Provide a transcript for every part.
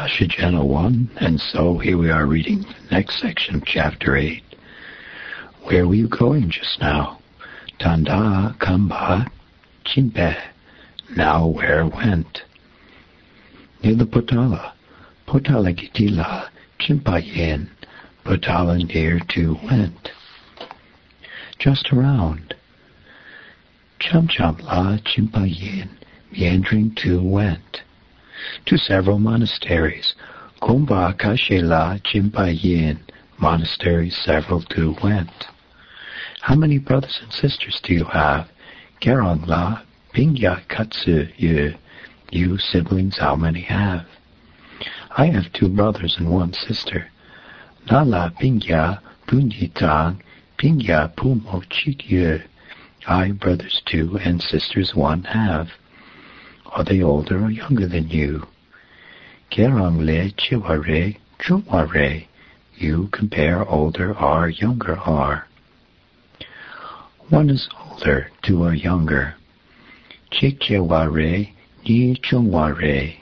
Shijana 1, and so here we are reading the next section of chapter 8. Where were you going just now? Tanda kamba chinpe. Now where went? Near the Potala. Potala gitila chimpa yen. Potala near to went. Just around. Cham cham la chimpa yen. Meandering to went. To several monasteries. Kumbha kashe la chimpa yen. Monasteries several to went. How many brothers and sisters do you have? Gerong la pingya katsu yu. You siblings how many have? I have 2 brothers and 1 sister. Nala pingya punyitang pingya pumo chik yu. I brothers 2 and sisters 1 have. Are they older or younger than you? Gerong le chiware chumware. You compare older or younger are. 1 is older, 2 are younger. Chikcheware ni chungware.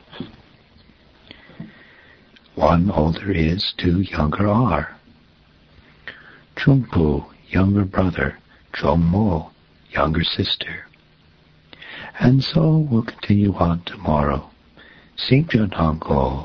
1 older is, 2 younger are. Chungpu, younger brother. Chongmo, younger sister. And so we'll continue on tomorrow. Sing Junhango.